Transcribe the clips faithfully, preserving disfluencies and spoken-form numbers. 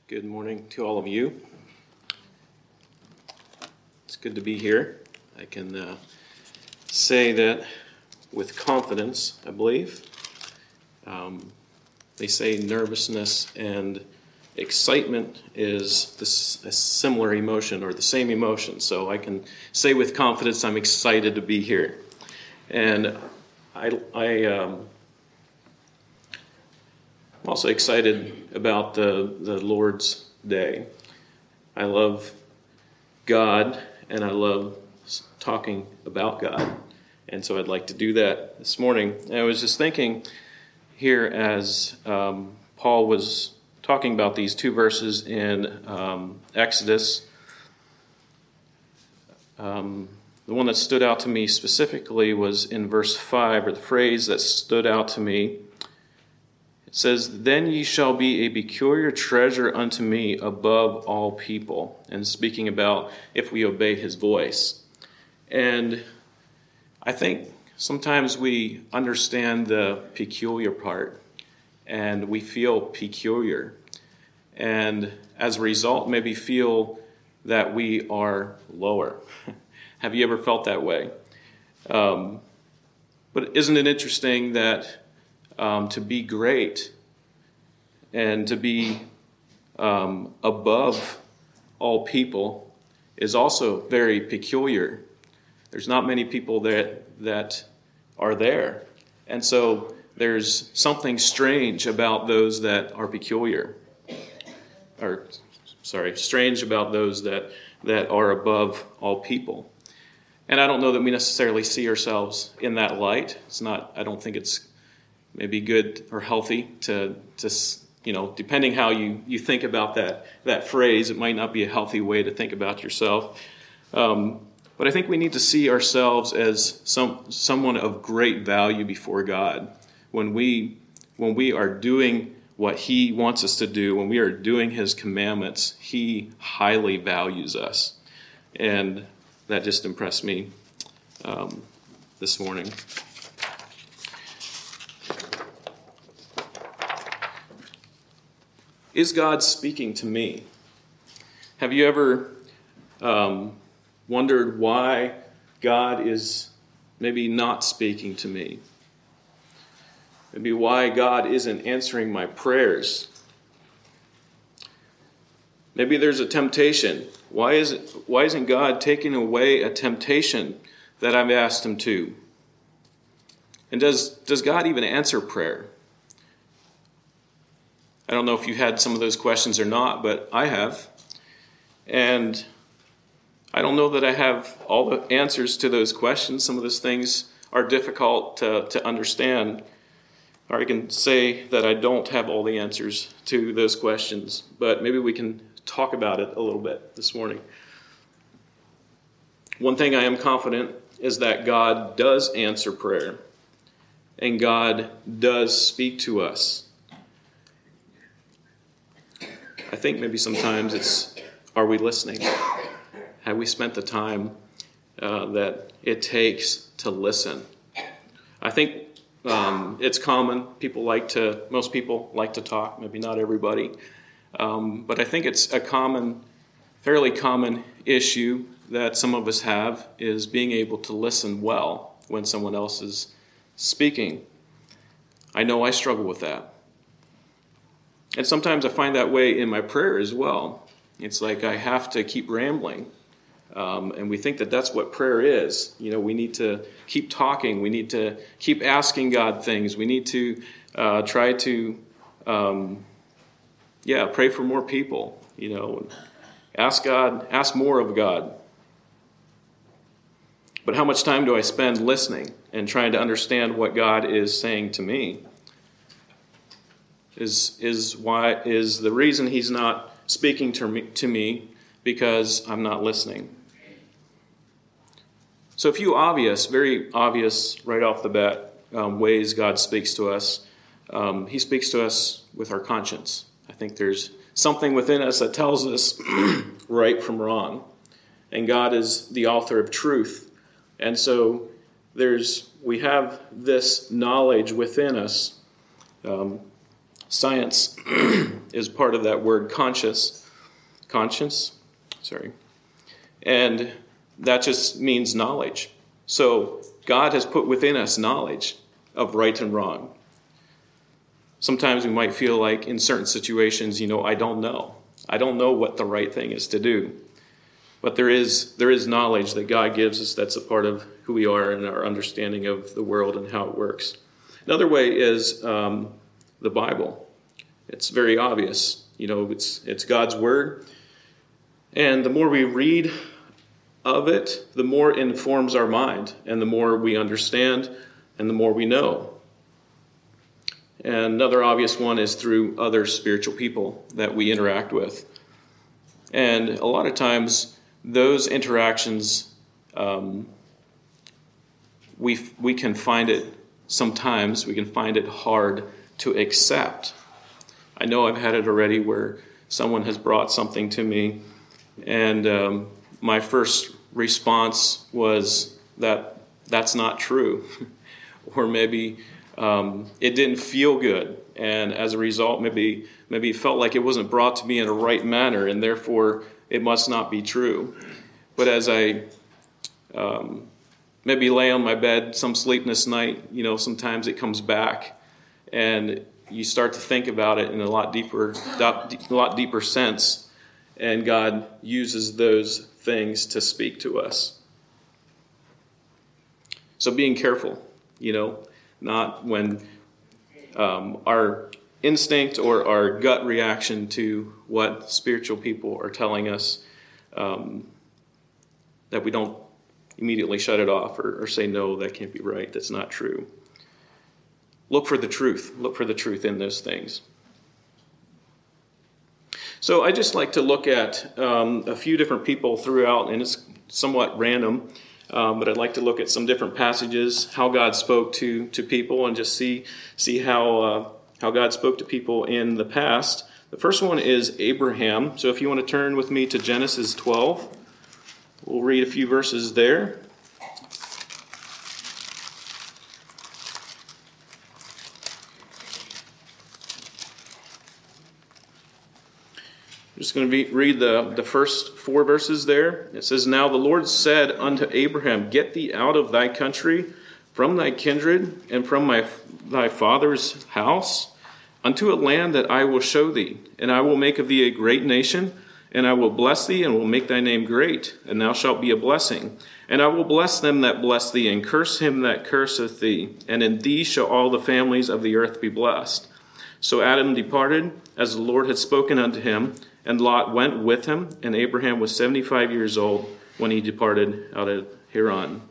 Good morning to all of you. It's good to be here. I can uh, say that with confidence, I believe. Um, they say nervousness and excitement is this, a similar emotion or the same emotion. So I can say with confidence I'm excited to be here. And I, I um, I'm also excited about the, the Lord's Day. I love God, and I love talking about God. And so I'd like to do that this morning. And I was just thinking here as um, Paul was talking about these two verses in um, Exodus. Um, the one that stood out to me specifically was in verse five, or the phrase that stood out to me. It says, "Then ye shall be a peculiar treasure unto me above all people." And speaking about if we obey his voice. And I think sometimes we understand the peculiar part, and we feel peculiar. And as a result, maybe feel that we are lower. Have you ever felt that way? Um, but isn't it interesting that Um, to be great and to be um, above all people is also very peculiar. There's not many people that that are there. And so there's something strange about those that are peculiar. Or, sorry, strange about those that, that are above all people. And I don't know that we necessarily see ourselves in that light. It's not, I don't think it's maybe good or healthy to, to you know, depending how you, you think about that that phrase, it might not be a healthy way to think about yourself. Um, but I think we need to see ourselves as some someone of great value before God. When we when we are doing what He wants us to do, when we are doing His commandments, He highly values us. And that just impressed me um, this morning. Is God speaking to me? Have you ever um, wondered why God is maybe not speaking to me? Maybe why God isn't answering my prayers? Maybe there's a temptation. Why is it, why isn't God taking away a temptation that I've asked Him to? And does, does God even answer prayer? I don't know if you had some of those questions or not, but I have. And I don't know that I have all the answers to those questions. Some of those things are difficult to, to understand. Or I can say that I don't have all the answers to those questions, but maybe we can talk about it a little bit this morning. One thing I am confident is that God does answer prayer, and God does speak to us. I think maybe sometimes it's, are we listening? Have we spent the time uh, that it takes to listen? I think um, it's common. People like to, most people like to talk, maybe not everybody. Um, but I think it's a common, fairly common issue that some of us have is being able to listen well when someone else is speaking. I know I struggle with that. And sometimes I find that way in my prayer as well. It's like I have to keep rambling. Um, and we think that that's what prayer is. You know, we need to keep talking. We need to keep asking God things. We need to uh, try to, um, yeah, pray for more people. You know, ask God, ask more of God. But how much time do I spend listening and trying to understand what God is saying to me? Is is why is the reason He's not speaking to me, to me because I'm not listening. So a few obvious, very obvious, right off the bat, um, ways God speaks to us. Um, he speaks to us with our conscience. I think there's something within us that tells us right from wrong. And God is the author of truth. And so there's we have this knowledge within us. Um, Science is part of that word conscious, conscience, sorry. And that just means knowledge. So God has put within us knowledge of right and wrong. Sometimes we might feel like in certain situations, you know, I don't know. I don't know what the right thing is to do. But there is there is knowledge that God gives us that's a part of who we are and our understanding of the world and how it works. Another way is um, the Bible. It's very obvious. You know, it's it's God's word. And the more we read of it, the more it informs our mind, and the more we understand, and the more we know. And another obvious one is through other spiritual people that we interact with. And a lot of times, those interactions, um, we we can find it, sometimes we can find it hard to accept. I know I've had it already where someone has brought something to me, and um, my first response was that that's not true. Or maybe um, it didn't feel good, and as a result, maybe maybe it felt like it wasn't brought to me in a right manner, and therefore it must not be true. But as I um, maybe lay on my bed some sleepless night, you know, sometimes it comes back, and you start to think about it in a lot deeper, a lot deeper sense, and God uses those things to speak to us. So being careful, you know, not when um, our instinct or our gut reaction to what spiritual people are telling us, um, that we don't immediately shut it off or, or say, no, that can't be right, that's not true. Look for the truth. Look for the truth in those things. So I just like to look at um, a few different people throughout, and it's somewhat random, um, but I'd like to look at some different passages, how God spoke to to people, and just see see how uh, how God spoke to people in the past. The first one is Abraham. So if you want to turn with me to Genesis twelve, we'll read a few verses there. I'm just going to be, read the, the first four verses there. It says, Now the Lord said unto Abraham, Get thee out of thy country, from thy kindred, and from my thy father's house, unto a land that I will show thee. And I will make of thee a great nation, and I will bless thee, and will make thy name great, and thou shalt be a blessing. And I will bless them that bless thee, and curse him that curseth thee. And in thee shall all the families of the earth be blessed. So Adam departed, as the Lord had spoken unto him, and Lot went with him, and Abraham was seventy-five years old when he departed out of Haran.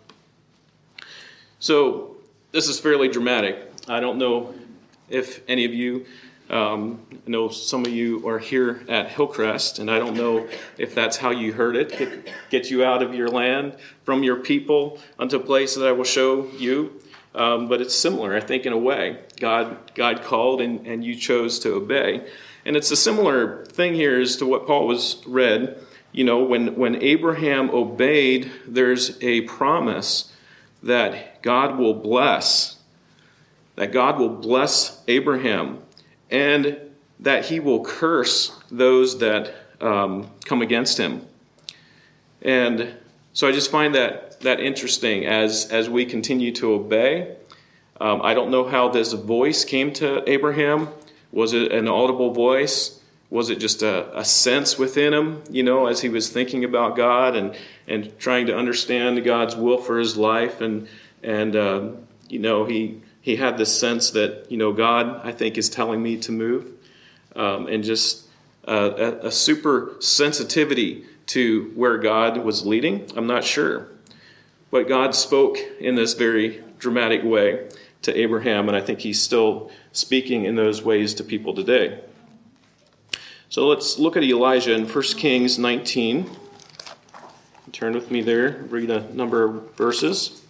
So this is fairly dramatic. I don't know if any of you, um, I know some of you are here at Hillcrest, and I don't know if that's how you heard it, get, get you out of your land, from your people, unto a place that I will show you. Um, but it's similar, I think, in a way. God God called, and, and you chose to obey. And it's a similar thing here as to what Paul was read. You know, when, when Abraham obeyed, there's a promise that God will bless, that God will bless Abraham, and that he will curse those that um, come against him. And so I just find that that interesting as, as we continue to obey. Um, I don't know how this voice came to Abraham. Was it an audible voice? Was it just a, a sense within him, you know, as he was thinking about God and, and trying to understand God's will for his life? And, and uh, you know, he he had this sense that, you know, God, I think, is telling me to move. Um, and just uh, a, a super sensitivity to where God was leading. I'm not sure. But God spoke in this very dramatic way to Abraham, and I think he's still speaking in those ways to people today. So let's look at Elijah in First Kings nineteen. Turn with me there, read a number of verses.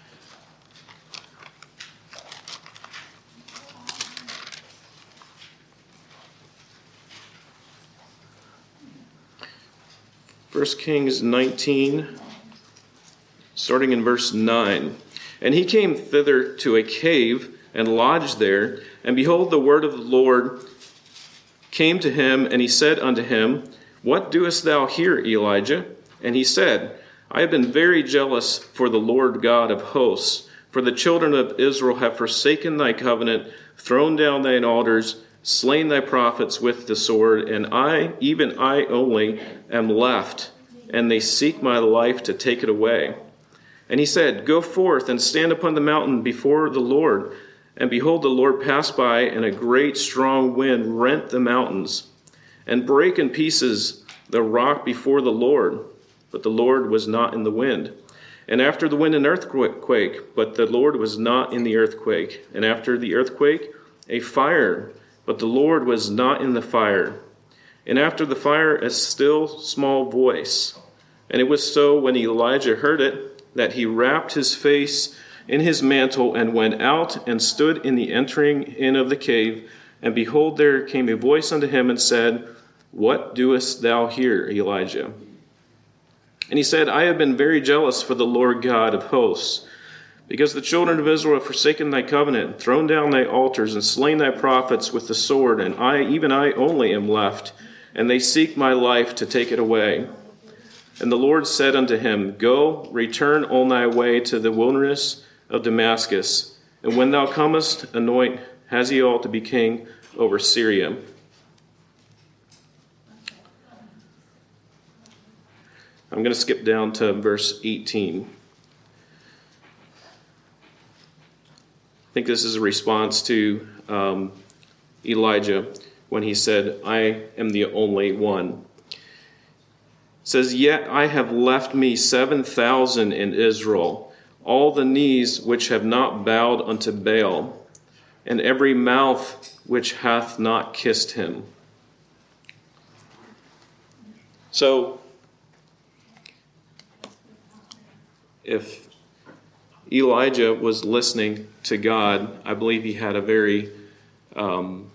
First Kings nineteen, starting in verse nine. And he came thither to a cave and lodged there. And behold, the word of the Lord came to him, and he said unto him, What doest thou here, Elijah? And he said, I have been very jealous for the Lord God of hosts, for the children of Israel have forsaken thy covenant, thrown down thine altars, slain thy prophets with the sword, and I, even I only, am left, and they seek my life to take it away. And he said, Go forth and stand upon the mountain before the Lord. And behold, the Lord passed by, and a great strong wind rent the mountains, and brake in pieces the rock before the Lord. But the Lord was not in the wind. And after the wind an earthquake, but the Lord was not in the earthquake. And after the earthquake a fire, but the Lord was not in the fire. And after the fire a still small voice. And it was so, when Elijah heard it, that he wrapped his face in his mantle, and went out and stood in the entering in of the cave. And behold, there came a voice unto him, and said, What doest thou here, Elijah? And he said, I have been very jealous for the Lord God of hosts, because the children of Israel have forsaken thy covenant, thrown down thy altars, and slain thy prophets with the sword, and I, even I only, am left, and they seek my life to take it away. And the Lord said unto him, Go, return on thy way to the wilderness of Damascus, and when thou comest, anoint Hazael to be king over Syria. I'm going to skip down to verse eighteen. I think this is a response to um, Elijah when he said, I am the only one. It says, Yet I have left me seven thousand in Israel, all the knees which have not bowed unto Baal, and every mouth which hath not kissed him. So, if Elijah was listening to God, I believe he had a very, um,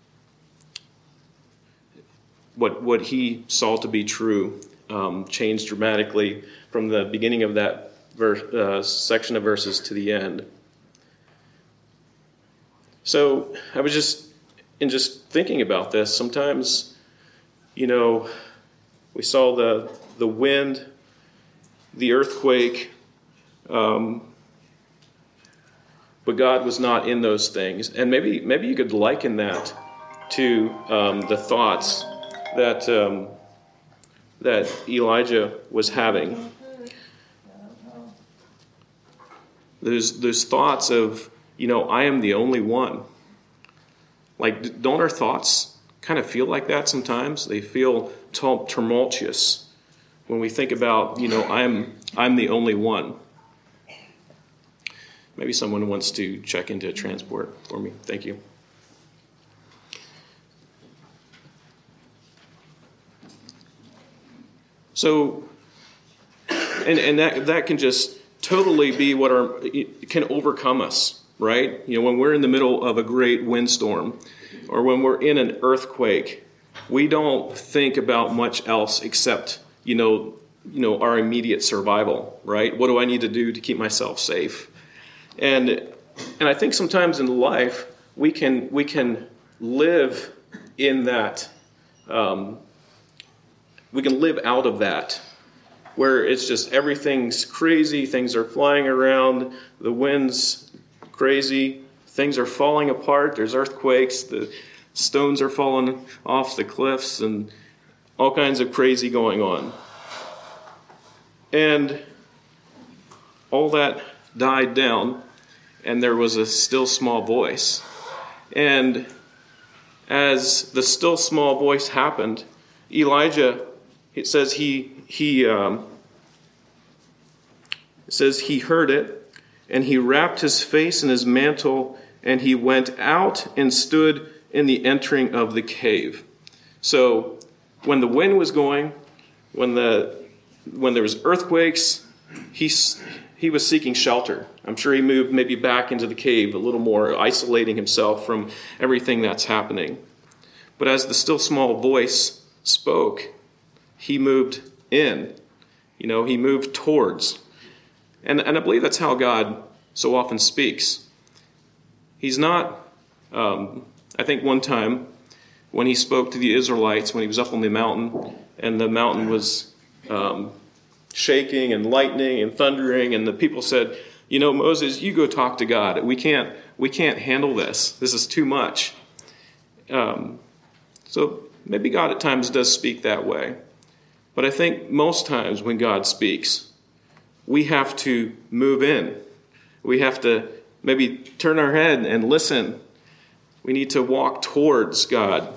what what he saw to be true um, changed dramatically from the beginning of that verse, uh, section of verses to the end. So I was just, in just thinking about this, sometimes, you know, we saw the the wind, the earthquake, um, but God was not in those things. And maybe maybe you could liken that to um, the thoughts that um, that Elijah was having. Those those thoughts of, you know, I am the only one. Like, don't our thoughts kind of feel like that sometimes? They feel tumultuous when we think about, you know, I'm I'm the only one. Maybe someone wants to check into transport for me. Thank you. So, and and that that can just totally be what our it can overcome us, right? You know, when we're in the middle of a great windstorm, or when we're in an earthquake, we don't think about much else except, you know, you know, our immediate survival, right? What do I need to do to keep myself safe? And and I think sometimes in life we can we can live in that. Um, we can live out of that, where it's just everything's crazy, things are flying around, the wind's crazy, things are falling apart, there's earthquakes, the stones are falling off the cliffs, and all kinds of crazy going on. And all that died down, and there was a still small voice. And as the still small voice happened, Elijah, it says he he um, it says he heard it, and he wrapped his face in his mantle, and he went out and stood in the entering of the cave. So when the wind was going, when the when there was earthquakes, he he was seeking shelter. I'm sure he moved maybe back into the cave a little more, isolating himself from everything that's happening. But as the still small voice spoke, he moved in. You know, he moved towards. And, and I believe that's how God so often speaks. he's not, um, I think one time when he spoke to the Israelites, when he was up on the mountain, and the mountain was um, shaking and lightning and thundering, and the people said, you know, Moses, you go talk to God. We can't, we can't handle this. This is too much. Um, so maybe God at times does speak that way. But I think most times when God speaks, we have to move in. We have to maybe turn our head and listen. We need to walk towards God.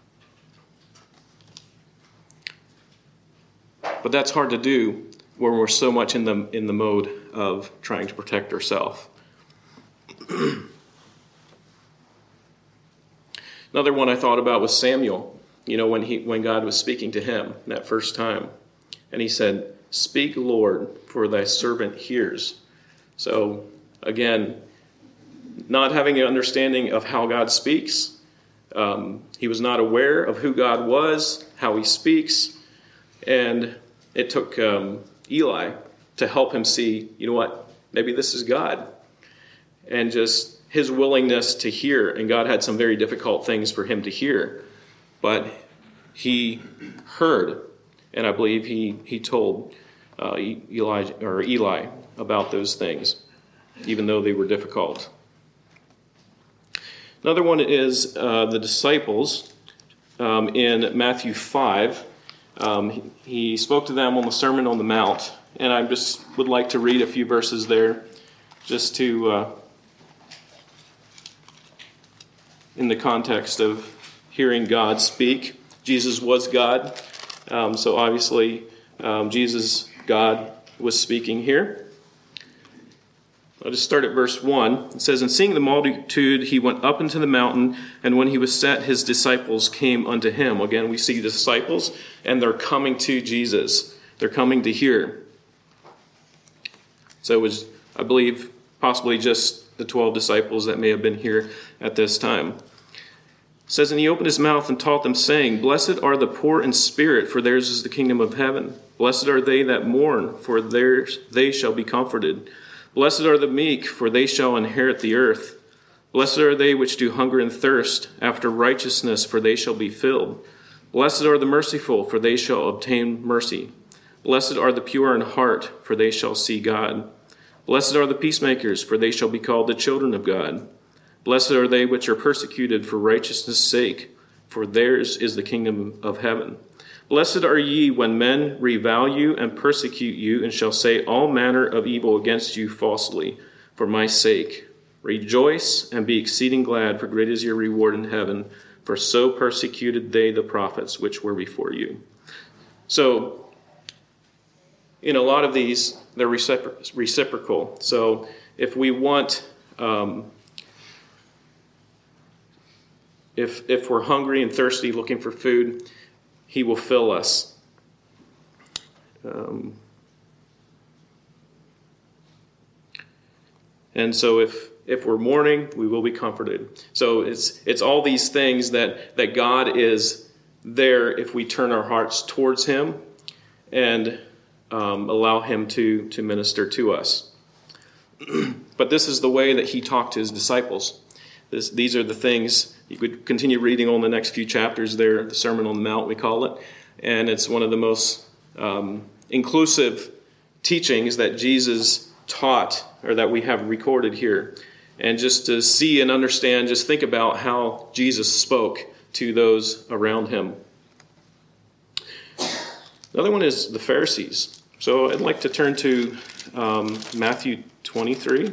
But that's hard to do when we're so much in the in the mode of trying to protect ourselves. Another one I thought about was Samuel. You know, when he when God was speaking to him that first time, and he said, "Speak, Lord, for thy servant hears." So again, not having an understanding of how God speaks, um, he was not aware of who God was, how he speaks, and it took um, Eli to help him see, you know what, maybe this is God. And just his willingness to hear, and God had some very difficult things for him to hear, but he heard, and I believe he, he told uh, Eli, or Eli about those things, even though they were difficult. Another one is uh, the disciples um, in Matthew five. Um, he, he spoke to them on the Sermon on the Mount, and I just would like to read a few verses there just to, uh, in the context of hearing God speak. Jesus was God, um, so obviously um, Jesus, God, was speaking here. I'll just start at verse one. It says, "And seeing the multitude, he went up into the mountain, and when he was set, his disciples came unto him." Again, we see the disciples, and they're coming to Jesus. They're coming to hear. So it was, I believe, possibly just the twelve disciples that may have been here at this time. It says, "And he opened his mouth and taught them, saying, Blessed are the poor in spirit, for theirs is the kingdom of heaven. Blessed are they that mourn, for theirs they shall be comforted. Blessed are the meek, for they shall inherit the earth. Blessed are they which do hunger and thirst after righteousness, for they shall be filled. Blessed are the merciful, for they shall obtain mercy. Blessed are the pure in heart, for they shall see God. Blessed are the peacemakers, for they shall be called the children of God. Blessed are they which are persecuted for righteousness' sake, for theirs is the kingdom of heaven. Blessed are ye when men revile you and persecute you, and shall say all manner of evil against you falsely, for my sake. Rejoice and be exceeding glad, for great is your reward in heaven, for so persecuted they the prophets which were before you." So, in a lot of these, they're recipro- reciprocal. So, if we want, um, if if we're hungry and thirsty, looking for food, he will fill us. Um, and so if if we're mourning, we will be comforted. So it's it's all these things that, that God is there if we turn our hearts towards him and um, allow him to, to minister to us. But this is the way that he talked to his disciples. This, these are the things. You could continue reading on the next few chapters there, the Sermon on the Mount, we call it. And it's one of the most um, inclusive teachings that Jesus taught, or that we have recorded here. And just to see and understand, just think about how Jesus spoke to those around him. Another one is the Pharisees. So I'd like to turn to um, Matthew twenty-three.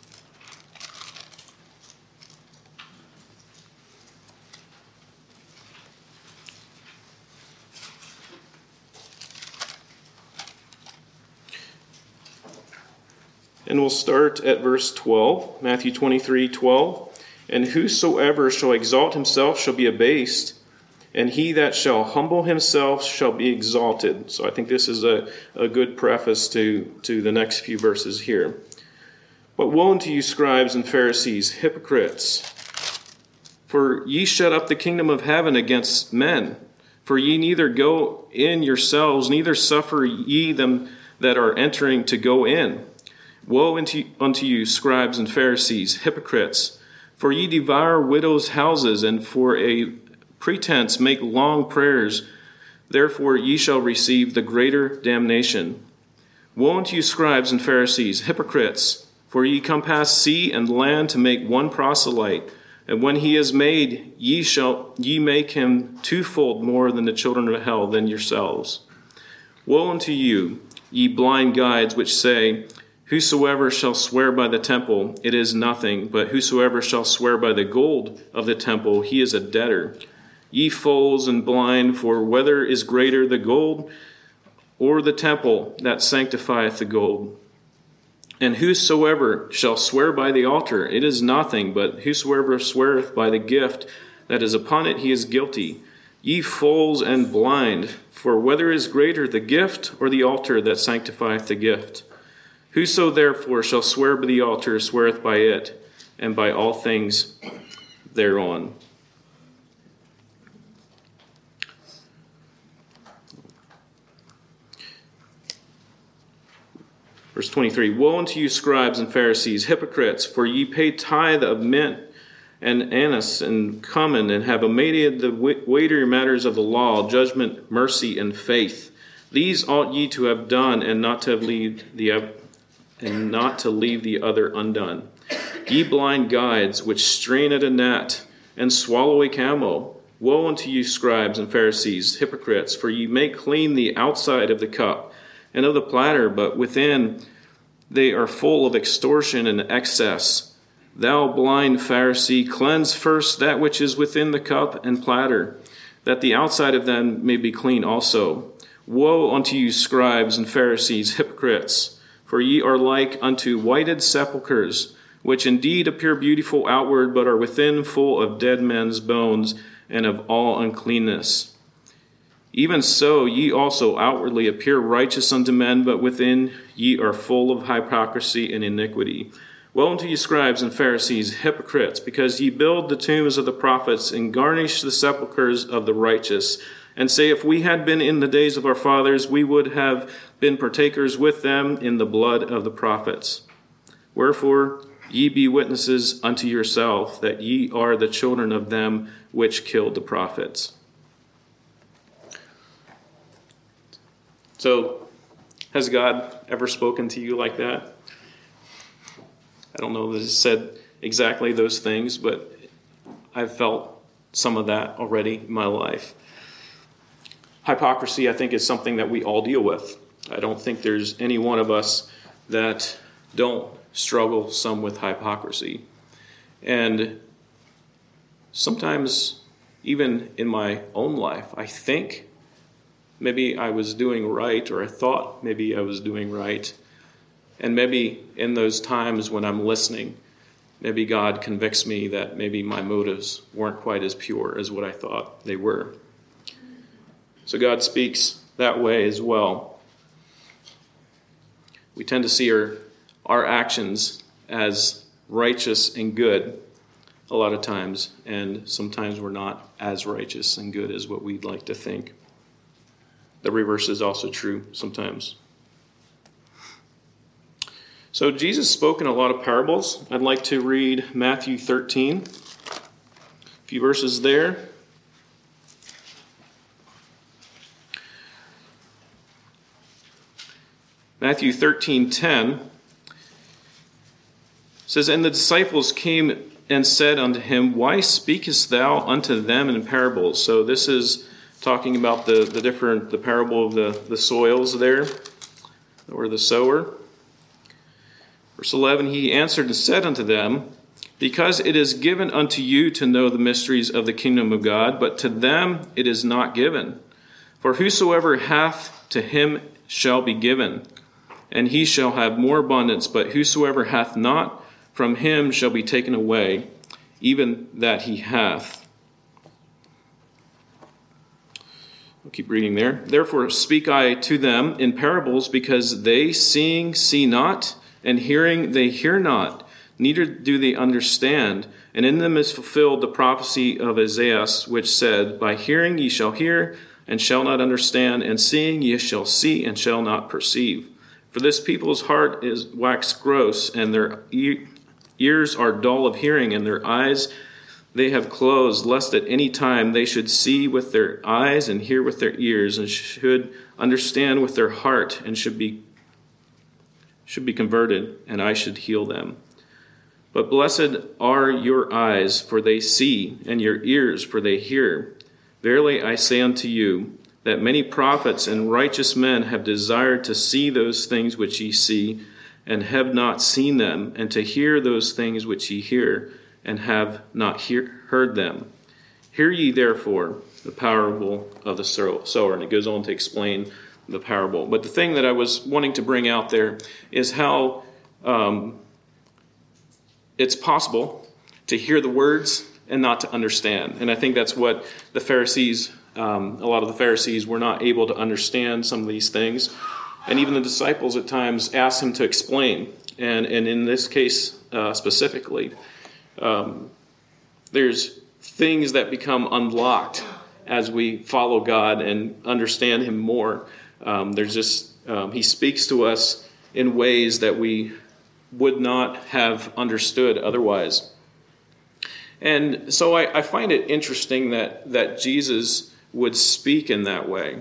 And we'll start at verse twelve, Matthew twenty-three, twelve. "And whosoever shall exalt himself shall be abased, and he that shall humble himself shall be exalted." So I think this is a, a good preface to, to the next few verses here. "But woe unto you, scribes and Pharisees, hypocrites! For ye shut up the kingdom of heaven against men. For ye neither go in yourselves, neither suffer ye them that are entering to go in. Woe unto you, scribes and Pharisees, hypocrites! For ye devour widows' houses, and for a pretense make long prayers. Therefore ye shall receive the greater damnation. Woe unto you, scribes and Pharisees, hypocrites! For ye compass sea and land to make one proselyte. And when he is made, ye shall ye make him twofold more than the children of hell than yourselves. Woe unto you, ye blind guides, which say, Whosoever shall swear by the temple, it is nothing, but whosoever shall swear by the gold of the temple, he is a debtor. Ye fools and blind, for whether is greater, the gold or the temple that sanctifieth the gold? And whosoever shall swear by the altar, it is nothing, but whosoever sweareth by the gift that is upon it, he is guilty. Ye fools and blind, for whether is greater, the gift or the altar that sanctifieth the gift? Whoso therefore shall swear by the altar sweareth by it, and by all things thereon. Verse twenty-three, Woe unto you, scribes and Pharisees, hypocrites, for ye pay tithe of mint and anise and cumin, and have omitted the weightier matters of the law, judgment, mercy, and faith. These ought ye to have done, and not to have leave the and not to leave the other undone. Ye blind guides, which strain at a gnat and swallow a camel. Woe unto you, scribes and Pharisees, hypocrites, for ye make clean the outside of the cup and of the platter, but within they are full of extortion and excess. Thou blind Pharisee, cleanse first that which is within the cup and platter, that the outside of them may be clean also. Woe unto you, scribes and Pharisees, hypocrites! For ye are like unto whited sepulchres, which indeed appear beautiful outward, but are within full of dead men's bones and of all uncleanness. Even so ye also outwardly appear righteous unto men, but within ye are full of hypocrisy and iniquity. Woe unto you, scribes and Pharisees, hypocrites, because ye build the tombs of the prophets and garnish the sepulchres of the righteous, and say, If we had been in the days of our fathers, we would have been partakers with them in the blood of the prophets. Wherefore ye be witnesses unto yourself that ye are the children of them which killed the prophets. So, has God ever spoken to you like that? I don't know that it's said exactly those things, but I've felt some of that already in my life. Hypocrisy, I think, is something that we all deal with. I don't think there's any one of us that don't struggle some with hypocrisy. And sometimes, even in my own life, I think maybe I was doing right, or I thought maybe I was doing right. And maybe in those times when I'm listening, maybe God convicts me that maybe my motives weren't quite as pure as what I thought they were. So God speaks that way as well. We tend to see our, our actions as righteous and good a lot of times, and sometimes we're not as righteous and good as what we'd like to think. The reverse is also true sometimes. So Jesus spoke in a lot of parables. I'd like to read Matthew thirteen, a few verses there. Matthew thirteen ten says, And the disciples came and said unto him, Why speakest thou unto them in parables? So this is talking about the, the different, the parable of the, the soils there, or the sower. Verse eleven, He answered and said unto them, Because it is given unto you to know the mysteries of the kingdom of God, but to them it is not given. For whosoever hath, to him shall be given, and he shall have more abundance. But whosoever hath not, from him shall be taken away, even that he hath. We'll keep reading there. Therefore speak I to them in parables, because they seeing see not, and hearing they hear not, neither do they understand. And in them is fulfilled the prophecy of Isaiah, which said, By hearing ye shall hear, and shall not understand, and seeing ye shall see, and shall not perceive. For this people's heart is waxed gross, and their e- ears are dull of hearing, and their eyes they have closed, lest at any time they should see with their eyes and hear with their ears, and should understand with their heart, and should be should be converted, and I should heal them. But blessed are your eyes, for they see, and your ears, for they hear. Verily I say unto you, that many prophets and righteous men have desired to see those things which ye see, and have not seen them, and to hear those things which ye hear, and have not hear, heard them. Hear ye therefore the parable of the sower. And it goes on to explain the parable. But the thing that I was wanting to bring out there is how um, it's possible to hear the words and not to understand. And I think that's what the Pharisees, um, a lot of the Pharisees were not able to understand some of these things. And even the disciples at times asked him to explain. And, and in this case uh, specifically, um, there's things that become unlocked as we follow God and understand him more. Um, there's just, um, he speaks to us in ways that we would not have understood otherwise. And so I, I find it interesting that, that Jesus would speak in that way.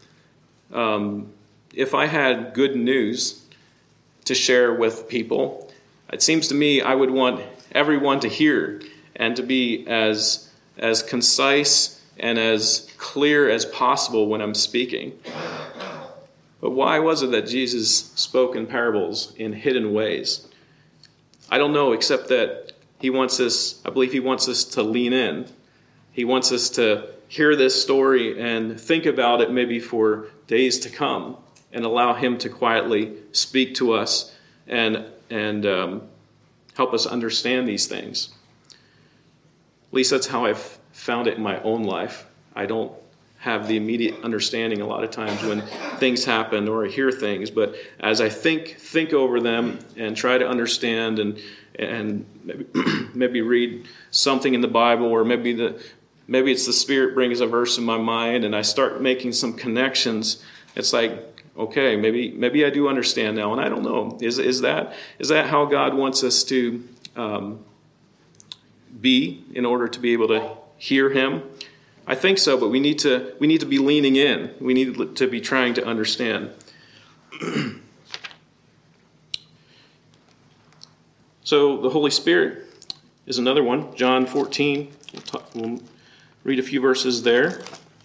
Um, if I had good news to share with people, it seems to me I would want everyone to hear and to be as, as concise and as clear as possible when I'm speaking. But why was it that Jesus spoke in parables in hidden ways? I don't know, except that he wants us, I believe he wants us to lean in. He wants us to hear this story and think about it maybe for days to come and allow him to quietly speak to us and, and um, help us understand these things. At least that's how I've found it in my own life. I don't have the immediate understanding a lot of times when things happen or I hear things, but as I think think over them and try to understand and and maybe, maybe read something in the Bible, or maybe the maybe it's the Spirit brings a verse in my mind and I start making some connections, it's like, okay, maybe maybe I do understand now, and I don't know. Is is that is that how God wants us to um, be in order to be able to hear him? I think so, but we need to we need to be leaning in. We need to be trying to understand. So the Holy Spirit is another one. John fourteen. We'll, talk, we'll read a few verses there.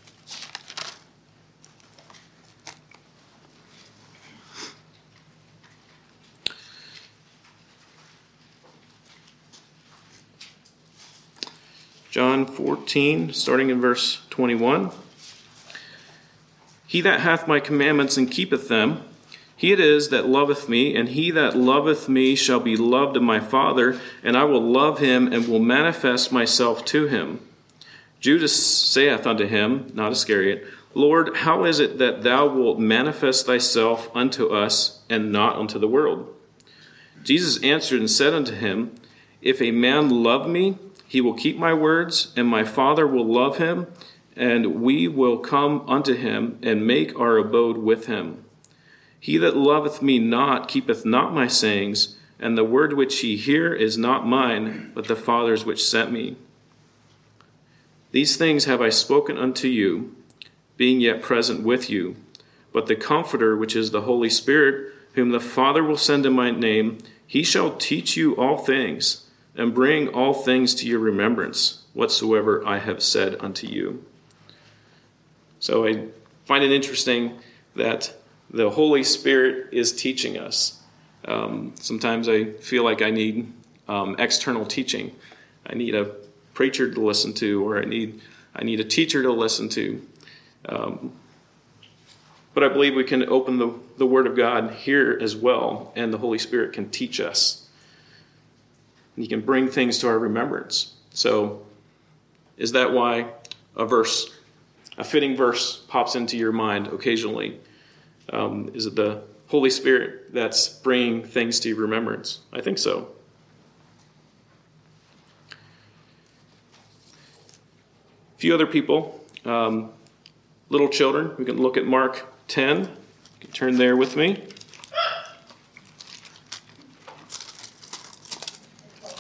John fourteen, starting in verse twenty-one. He that hath my commandments and keepeth them, he it is that loveth me, and he that loveth me shall be loved of my Father, and I will love him and will manifest myself to him. Judas saith unto him, not Iscariot, Lord, how is it that thou wilt manifest thyself unto us, and not unto the world? Jesus answered and said unto him, If a man love me, he will keep my words, and my Father will love him, and we will come unto him, and make our abode with him. He that loveth me not keepeth not my sayings, and the word which ye hear is not mine, but the Father's which sent me. These things have I spoken unto you, being yet present with you. But the Comforter, which is the Holy Spirit, whom the Father will send in my name, he shall teach you all things, and bring all things to your remembrance, whatsoever I have said unto you. So I find it interesting that the Holy Spirit is teaching us. Um, sometimes I feel like I need um, external teaching. I need a preacher to listen to, or I need I need a teacher to listen to. Um, but I believe we can open the, the Word of God here as well, and the Holy Spirit can teach us. And he can bring things to our remembrance. So is that why a verse, a fitting verse pops into your mind occasionally? Um, is it the Holy Spirit that's bringing things to your remembrance? I think so. A few other people, um, little children, we can look at Mark ten. You can turn there with me.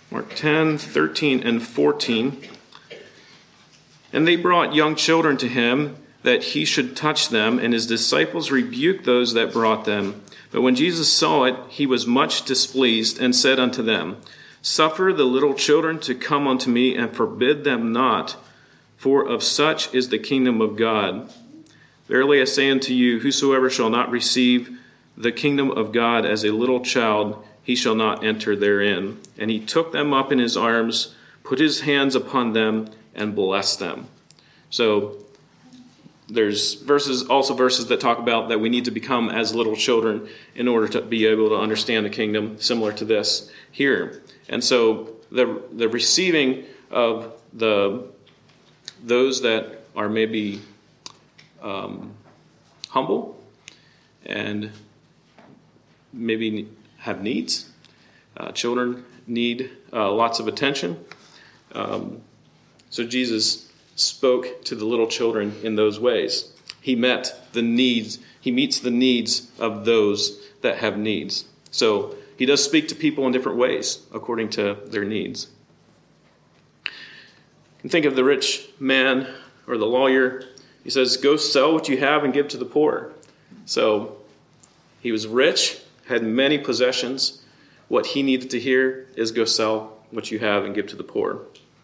Mark ten, thirteen, and fourteen. And they brought young children to him, that he should touch them, and his disciples rebuked those that brought them. But when Jesus saw it, he was much displeased, and said unto them, Suffer the little children to come unto me, and forbid them not, for of such is the kingdom of God. Verily I say unto you, whosoever shall not receive the kingdom of God as a little child, he shall not enter therein. And he took them up in his arms, put his hands upon them, and blessed them. So there's verses, also verses that talk about that we need to become as little children in order to be able to understand the kingdom, similar to this here. And so the the receiving of the those that are maybe um, humble and maybe have needs. Uh, children need uh, lots of attention. Um, so Jesus spoke to the little children in those ways. He met the needs. He meets the needs of those that have needs. So he does speak to people in different ways according to their needs. You can think of the rich man or the lawyer. He says, go sell what you have and give to the poor. So he was rich, had many possessions. What he needed to hear is go sell what you have and give to the poor.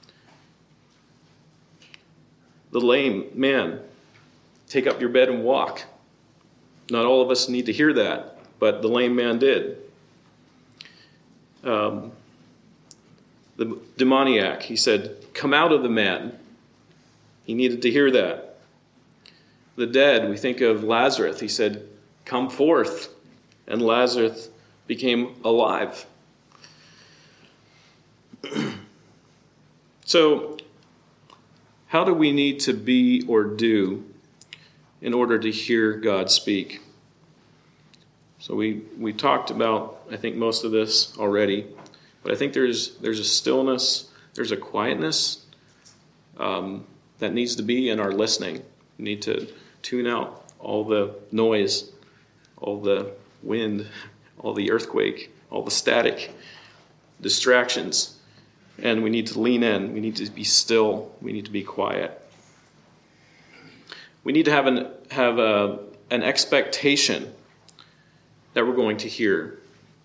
The lame man, take up your bed and walk. Not all of us need to hear that, but the lame man did. Um, the demoniac, he said, come out of the man. He needed to hear that. The dead, we think of Lazarus. He said, come forth. And Lazarus became alive. So, how do we need to be or do in order to hear God speak? So we, we talked about, I think, most of this already. But I think there's there's a stillness, there's a quietness um, that needs to be in our listening. We need to tune out all the noise, all the wind, all the earthquake, all the static, distractions. And we need to lean in. We need to be still. We need to be quiet. We need to have an have a, an expectation that we're going to hear.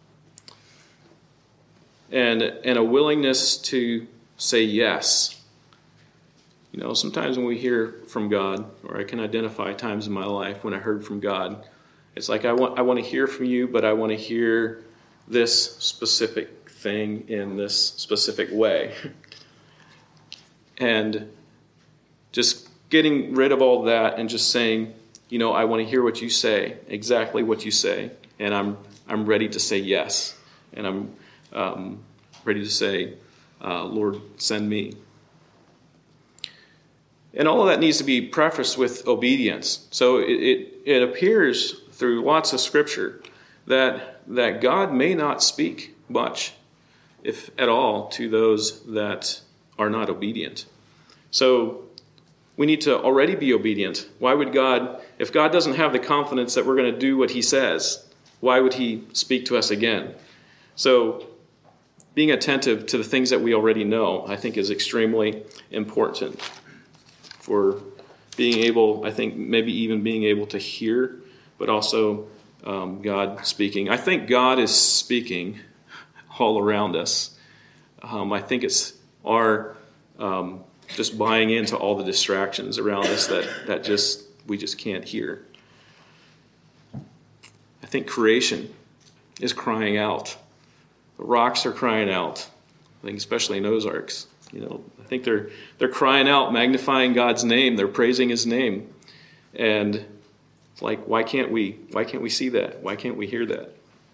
And, and a willingness to say yes. You know, sometimes when we hear from God, or I can identify times in my life when I heard from God, it's like I want I want to hear from you, but I want to hear this specific thing in this specific way. And just getting rid of all that and just saying, you know, I want to hear what you say, exactly what you say, and I'm I'm ready to say yes, and I'm um, ready to say, uh, Lord, send me. And all of that needs to be prefaced with obedience. So it, it, it appears through lots of Scripture that that God may not speak much, if at all, to those that are not obedient. So we need to already be obedient. Why would God, if God doesn't have the confidence that we're going to do what he says, why would he speak to us again? So being attentive to the things that we already know, I think, is extremely important for being able, I think, maybe even being able to hear, but also um, God speaking. I think God is speaking all around us. Um, I think it's our um, just buying into all the distractions around us that, that just we just can't hear. I think creation is crying out. The rocks are crying out. I think especially in Ozarks. You know, I think they're they're crying out, magnifying God's name. They're praising his name. And it's like, why can't we why can't we see that? Why can't we hear that?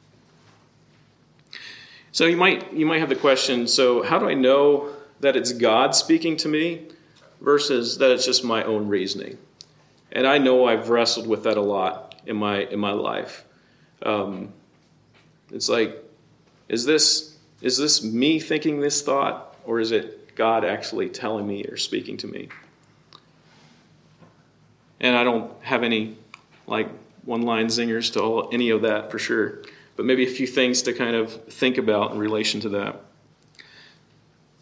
So you might you might have the question, so how do I know that it's God speaking to me versus that it's just my own reasoning? And I know I've wrestled with that a lot in my in my life. Um, it's like, is this is this me thinking this thought, or is it God actually telling me or speaking to me? And I don't have any like one-line zingers to all, any of that for sure, but maybe a few things to kind of think about in relation to that.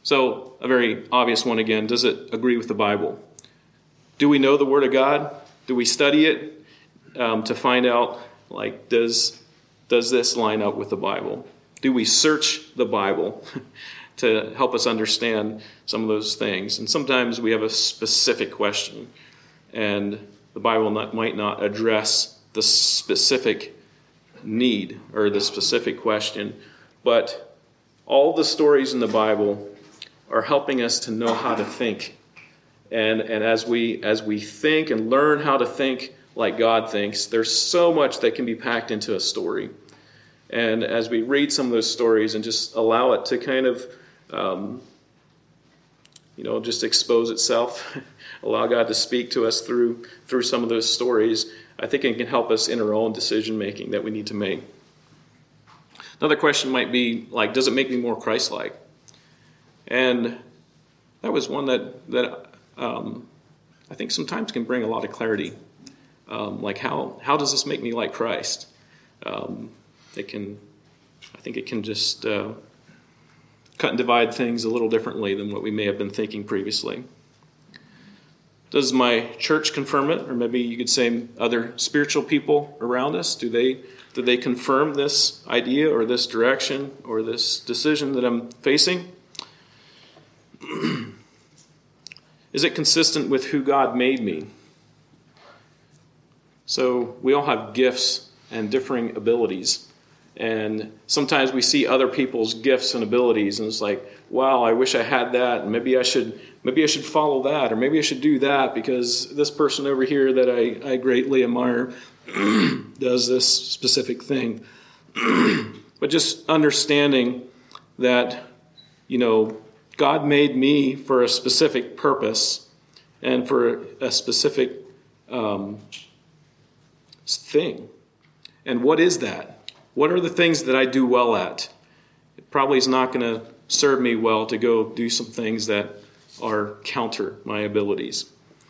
So, a very obvious one again, does it agree with the Bible? Do we know the Word of God? Do we study it um, to find out, like, does, does this line up with the Bible? Do we search the Bible to help us understand some of those things? And sometimes we have a specific question, and the Bible not, might not address the specific need or the specific question, but all the stories in the Bible are helping us to know how to think. And and as we as we think and learn how to think like God thinks, there's so much that can be packed into a story. And as we read some of those stories and just allow it to kind of, um, you know, just expose itself, allow God to speak to us through through some of those stories, I think it can help us in our own decision making that we need to make. Another question might be, like, does it make me more Christ-like? And that was one that that um, I think sometimes can bring a lot of clarity. Um, like, how how does this make me like Christ? Um, it can, I think it can just uh, cut and divide things a little differently than what we may have been thinking previously. Does my church confirm it? Or maybe you could say other spiritual people around us, do they do they confirm this idea or this direction or this decision that I'm facing? Is it consistent with who God made me? So we all have gifts and differing abilities. And sometimes we see other people's gifts and abilities, and it's like, wow, I wish I had that, and maybe I should maybe I should follow that, or maybe I should do that because this person over here that I, I greatly admire does this specific thing. But just understanding that, you know, God made me for a specific purpose and for a specific um, thing. And what is that? What are the things that I do well at? It probably is not going to serve me well to go do some things that are counter my abilities.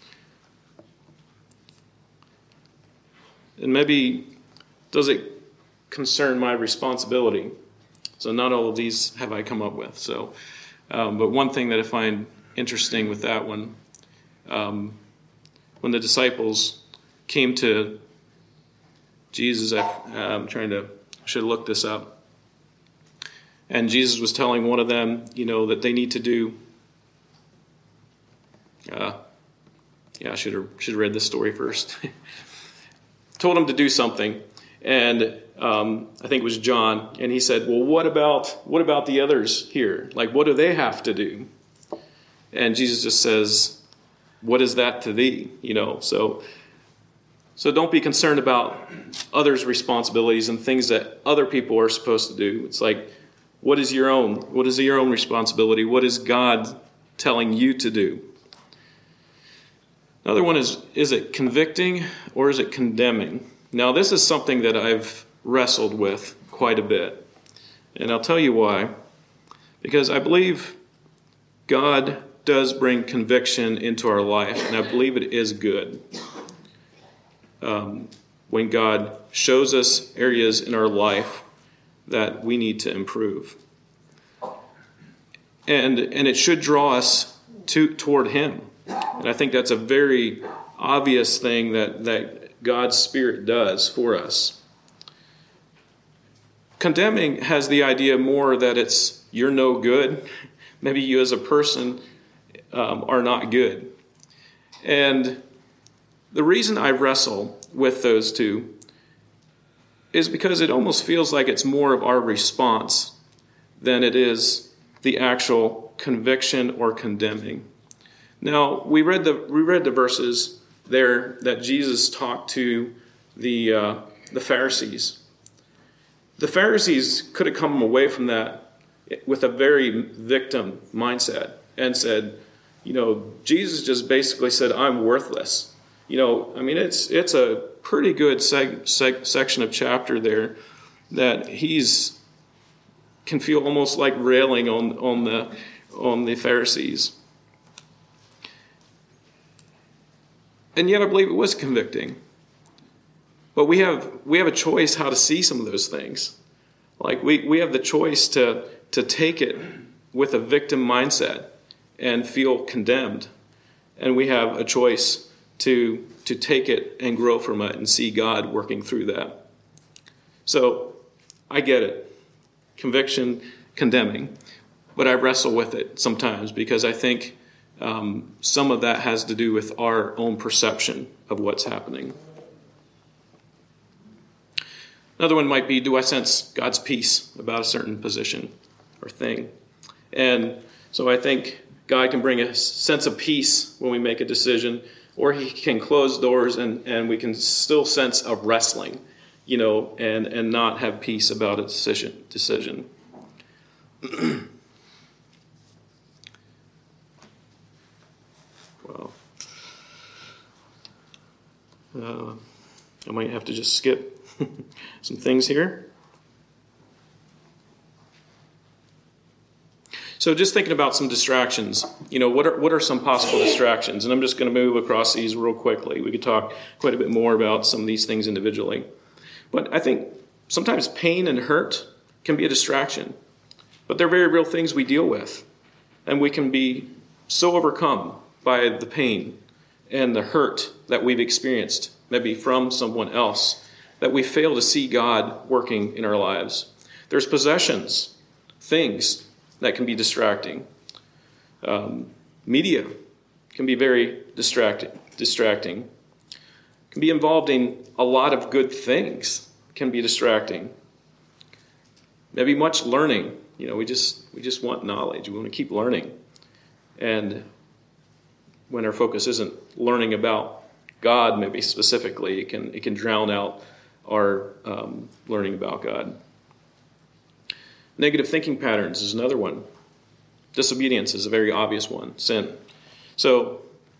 And maybe, does it concern my responsibility? So not all of these have I come up with. So, um, but one thing that I find interesting with that one, um, when the disciples came to Jesus, I, I'm trying to, I should have looked this up. And Jesus was telling one of them, you know, that they need to do, uh, yeah, I should have, should have read this story first. Told him to do something, and um, I think it was John, and he said, well, what about what about the others here? Like, what do they have to do? And Jesus just says, what is that to thee? You know, so so don't be concerned about others' responsibilities and things that other people are supposed to do. It's like, what is your own? What is your own responsibility? What is God telling you to do? Another one is, is it convicting or is it condemning? Now, this is something that I've wrestled with quite a bit. And I'll tell you why. Because I believe God does bring conviction into our life, and I believe it is good. Um, when God shows us areas in our life that we need to improve. And, and it should draw us to, toward Him. And I think that's a very obvious thing that, that God's Spirit does for us. Condemning has the idea more that it's you're no good. Maybe you as a person um, are not good. And the reason I wrestle with those two is because it almost feels like it's more of our response than it is the actual conviction or condemning. Now, we read the we read the verses there that Jesus talked to the uh, the Pharisees. The Pharisees could have come away from that with a very victim mindset and said, you know, Jesus just basically said, I'm worthless. You know, I mean, it's it's a pretty good seg- seg- section of chapter there that he's can feel almost like railing on on the on the Pharisees. And yet I believe it was convicting. But we have we have a choice how to see some of those things. Like we, we have the choice to, to take it with a victim mindset and feel condemned. And we have a choice to, to take it and grow from it and see God working through that. So I get it. Conviction, condemning. But I wrestle with it sometimes because I think um, some of that has to do with our own perception of what's happening. Another one might be, do I sense God's peace about a certain position or thing? And so I think God can bring a sense of peace when we make a decision, or he can close doors and, and we can still sense a wrestling, you know, and, and not have peace about a decision. decision. Well, uh, I might have to just skip some things here. So just thinking about some distractions, you know, what are what are some possible distractions? And I'm just going to move across these real quickly. We could talk quite a bit more about some of these things individually. But I think sometimes pain and hurt can be a distraction. But they're very real things we deal with. And we can be so overcome by the pain and the hurt that we've experienced, maybe from someone else, that we fail to see God working in our lives. There's possessions, things that can be distracting. Um, media can be very distracting. Distracting. Can be involved in a lot of good things. Can be distracting. Maybe much learning. You know, we just we just want knowledge. We want to keep learning. And when our focus isn't learning about God, maybe specifically, it can it can drown out our um, learning about God. Negative thinking patterns is another one. Disobedience is a very obvious one. Sin. So,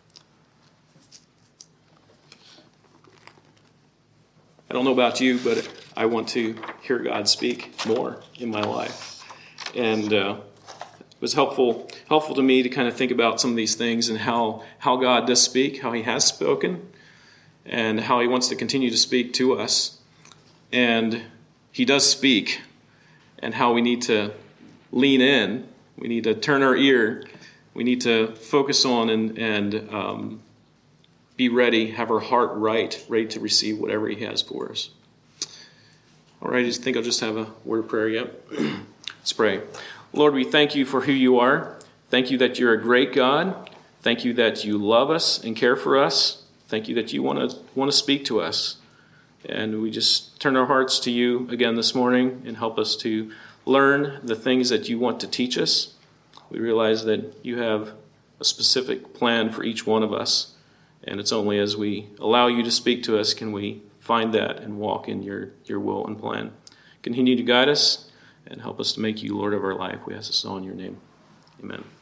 I don't know about you, but I want to hear God speak more in my life. And uh, it was helpful helpful to me to kind of think about some of these things and how, how God does speak, how he has spoken, and how he wants to continue to speak to us. And he does speak, and how we need to lean in. We need to turn our ear. We need to focus on and, and um, be ready, have our heart right, ready to receive whatever he has for us. All right, I just think I'll just have a word of prayer yet. Let's pray. Lord, we thank you for who you are. Thank you that you're a great God. Thank you that you love us and care for us. Thank you that you want to want to speak to us. And we just turn our hearts to you again this morning and help us to learn the things that you want to teach us. We realize that you have a specific plan for each one of us. And it's only as we allow you to speak to us can we find that and walk in your, your will and plan. Continue to guide us and help us to make you Lord of our life. We ask this all in your name. Amen.